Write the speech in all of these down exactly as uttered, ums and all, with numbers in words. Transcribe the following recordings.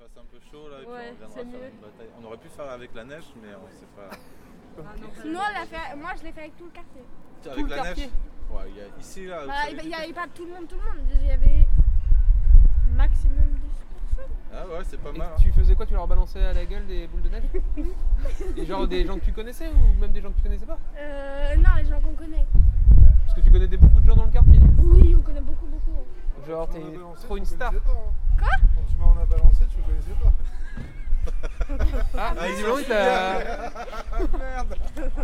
fasse un peu chaud là, et Ouais, puis on c'est viendra faire mieux. une bataille. On aurait pu faire avec la neige, mais on sait pas. Ah, non, Sinon, on l'a fait, moi je l'ai fait avec tout le quartier. Avec le la quartier. neige Ouais, il y a ici là. Bah, vous il savez, n'y du avait coup- pas tout le monde, tout le monde. Il y avait maximum dix personnes. Ah ouais, c'est pas bah, mal. hein. Hein. Tu faisais quoi? Tu leur balançais à la gueule des boules de neige? Et genre des gens que tu connaissais ou même des gens que tu connaissais pas? Euh, non, les gens qu'on connaît. Parce que tu connais des, beaucoup de gens dans le quartier. Du coup. Oui, on connaît beaucoup, beaucoup. Genre Tu t'es m'en as balancé, trop tu une me star. connaissais pas, hein. Quoi? Quand tu m'en as balancé, tu me connaissais pas. Ah, Ah, visiblement il t'a... Ah merde.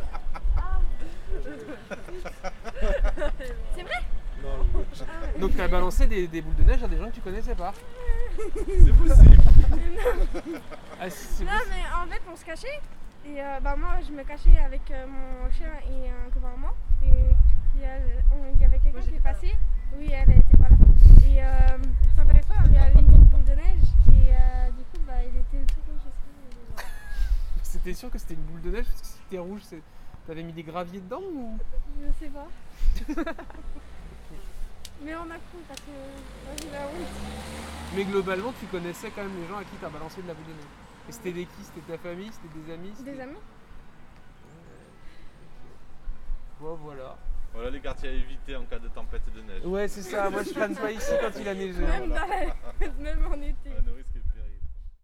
C'est vrai? Non, je- Donc t'as balancé des, des boules de neige à des gens que tu connaissais pas. c'est possible. Ah si, c'est Non, possible. mais en fait, on se cachait. Et euh, bah, moi, je me cachais avec euh, mon chien et un copain à moi. Et il y, a- on- il y avait quelqu'un qui est passé. Oui, elle était pas là. Et euh, sans faire exprès, on lui a mis une boule de neige. Et euh, du coup, bah, il était tout rouge aussi. C'était sûr que c'était une boule de neige parce que si c'était rouge, c'est... t'avais mis des graviers dedans ou... Je sais pas. Mais on a cru parce que moi, j'ai la honte. Mais globalement, tu connaissais quand même les gens à qui t'as balancé de la boule de neige. Et c'était des qui? C'était ta famille? C'était des amis? C'était- Des amis? Bon, voilà. Voilà les quartiers à éviter en cas de tempête de neige. Ouais, c'est ça. Moi, je traîne pas ici quand il a neigé. Même, dans la... Même en été. Ah, non, oui,